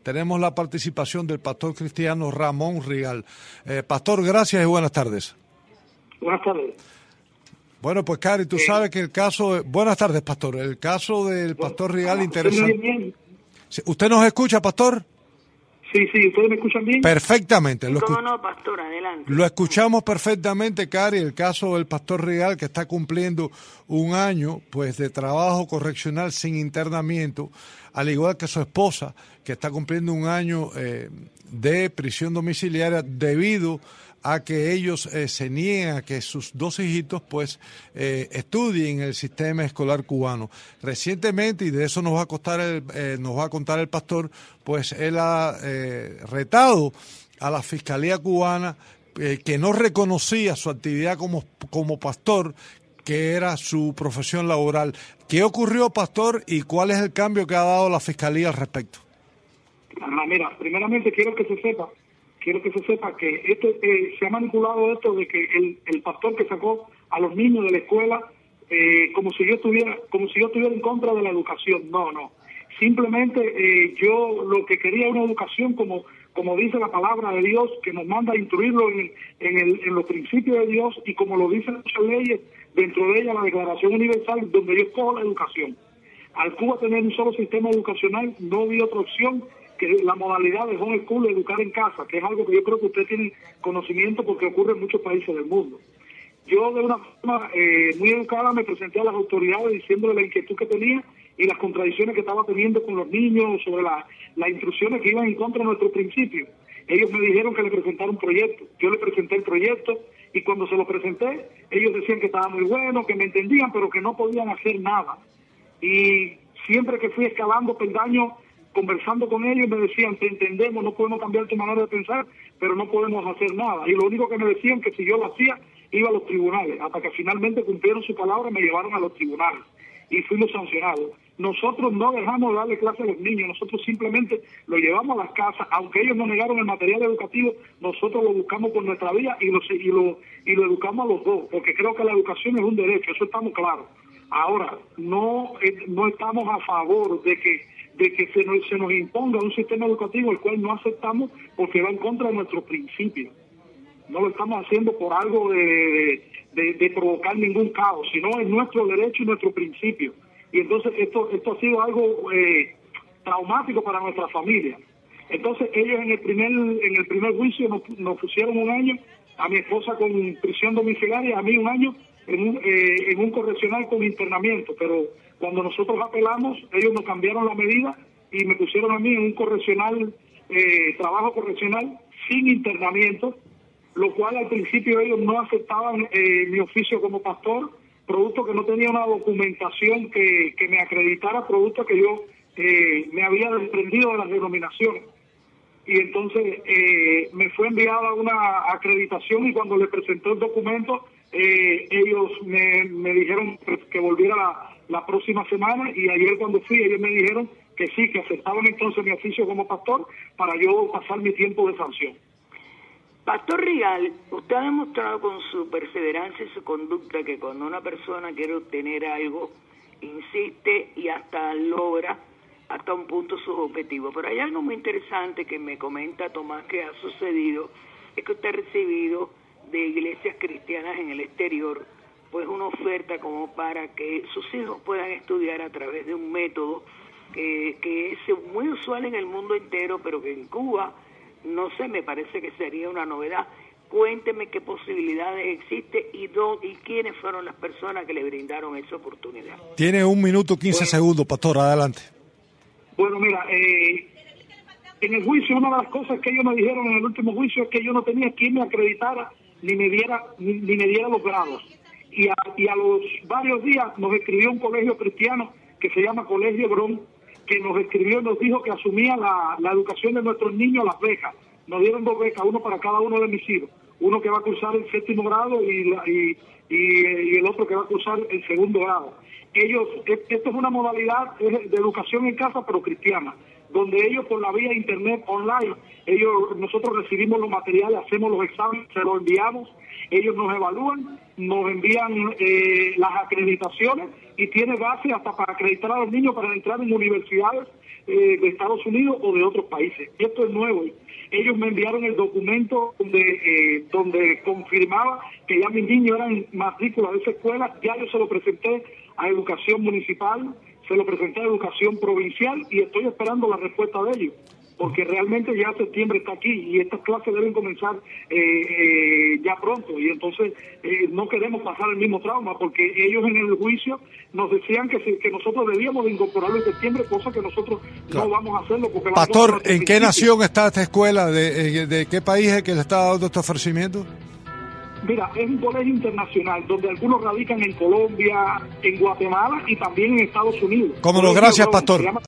tenemos la participación del pastor cristiano Ramón Rigal. Pastor, gracias y buenas tardes. Buenas tardes. Bueno, pues Cari, tú sabes que el caso... Buenas tardes, pastor. El caso del pastor Rigal interesante. ¿Usted nos escucha, pastor? Sí, ¿ustedes me escuchan bien? Perfectamente. ¿Cómo no, pastor? Adelante. Lo escuchamos perfectamente, Cari. El caso del pastor Rigal, que está cumpliendo un año pues de trabajo correccional sin internamiento, al igual que su esposa, que está cumpliendo un año de prisión domiciliaria debido a que ellos se niegan a que sus dos hijitos pues estudien el sistema escolar cubano. Recientemente, y de eso nos va a contar el pastor, pues él ha retado a la Fiscalía cubana que no reconocía su actividad como pastor, que era su profesión laboral. ¿Qué ocurrió, pastor, y cuál es el cambio que ha dado la Fiscalía al respecto? Mira, primeramente quiero que se sepa que se ha manipulado esto de que el pastor que sacó a los niños de la escuela como si yo estuviera en contra de la educación. No. Simplemente yo lo que quería una educación como dice la palabra de Dios, que nos manda a instruirlo en los principios de Dios, y como lo dicen muchas leyes, dentro de ella la Declaración Universal, donde yo escojo la educación. Al Cuba tener un solo sistema educacional, no había otra opción que la modalidad de home school, educar en casa, que es algo que yo creo que usted tiene conocimiento porque ocurre en muchos países del mundo. Yo de una forma muy educada me presenté a las autoridades diciéndole la inquietud que tenía y las contradicciones que estaba teniendo con los niños sobre las instrucciones que iban en contra de nuestros principios. Ellos me dijeron que le presentara un proyecto. Yo le presenté el proyecto y cuando se lo presenté, ellos decían que estaba muy bueno, que me entendían, pero que no podían hacer nada. Y siempre que fui escalando peldaños, conversando con ellos, me decían, te entendemos, no podemos cambiar tu manera de pensar, pero no podemos hacer nada. Y lo único que me decían que si yo lo hacía, iba a los tribunales, hasta que finalmente cumplieron su palabra y me llevaron a los tribunales y fuimos sancionados. Nosotros no dejamos de darle clase a los niños, nosotros simplemente lo llevamos a las casas, aunque ellos nos negaron el material educativo, nosotros lo buscamos por nuestra vía y lo educamos a los dos, porque creo que la educación es un derecho, eso estamos claros. Ahora, no estamos a favor de que se nos imponga un sistema educativo el cual no aceptamos porque va en contra de nuestros principios. No lo estamos haciendo por algo de provocar ningún caos, sino es nuestro derecho y nuestro principio. Y entonces esto ha sido algo traumático para nuestra familia. Entonces ellos en el primer juicio nos pusieron un año, a mi esposa con prisión domiciliaria, a mí un año en un correccional con internamiento, pero cuando nosotros apelamos, ellos nos cambiaron la medida y me pusieron a mí en un correccional, trabajo correccional sin internamiento, lo cual al principio ellos no aceptaban mi oficio como pastor, producto que no tenía una documentación que me acreditara, producto que yo me había desprendido de las denominaciones. Y entonces me fue enviada una acreditación y cuando le presenté el documento, ellos me dijeron que volviera la próxima semana, y ayer cuando fui ellos me dijeron que sí, que aceptaban entonces mi oficio como pastor para yo pasar mi tiempo de sanción. Pastor Rigal, usted ha demostrado con su perseverancia y su conducta que cuando una persona quiere obtener algo, insiste y hasta logra hasta un punto sus objetivos. Pero hay algo muy interesante que me comenta Tomás que ha sucedido, es que usted ha recibido de iglesias cristianas en el exterior pues una oferta como para que sus hijos puedan estudiar a través de un método que es muy usual en el mundo entero, pero que en Cuba, no sé, me parece que sería una novedad. Cuénteme qué posibilidades existe y quiénes fueron las personas que le brindaron esa oportunidad. Tiene 1 minuto 15 segundos, pastor, adelante. Bueno, mira, en el juicio una de las cosas que ellos me dijeron en el último juicio es que yo no tenía quien me acreditara ni me diera los grados. Y a los varios días nos escribió un colegio cristiano que se llama Colegio Hebrón, que nos escribió y nos dijo que asumía la educación de nuestros niños, las becas. Nos dieron 2 becas, uno para cada uno de mis hijos. Uno que va a cursar el 7º grado y el otro que va a cursar el 2º grado. Esto es una modalidad de educación en casa, pero cristiana. donde ellos por la vía internet online, nosotros recibimos los materiales, hacemos los exámenes, se los enviamos, ellos nos evalúan, nos envían las acreditaciones y tiene base hasta para acreditar a los niños para entrar en universidades de Estados Unidos o de otros países. Y esto es nuevo. Ellos me enviaron el documento donde confirmaba que ya mis niños eran matrícula de esa escuela. Ya yo se lo presenté a Educación Municipal, se lo presenté a Educación Provincial y estoy esperando la respuesta de ellos, porque realmente ya septiembre está aquí y estas clases deben comenzar ya pronto, y entonces no queremos pasar el mismo trauma, porque ellos en el juicio nos decían que nosotros debíamos de incorporarlo en septiembre, cosa que nosotros no vamos a hacerlo. Porque Pastor, ¿en qué nación está esta escuela? ¿De qué país es que le está dando este ofrecimiento? Mira, es un colegio internacional donde algunos radican en Colombia, en Guatemala y también en Estados Unidos. Cómo no, gracias, Pastor.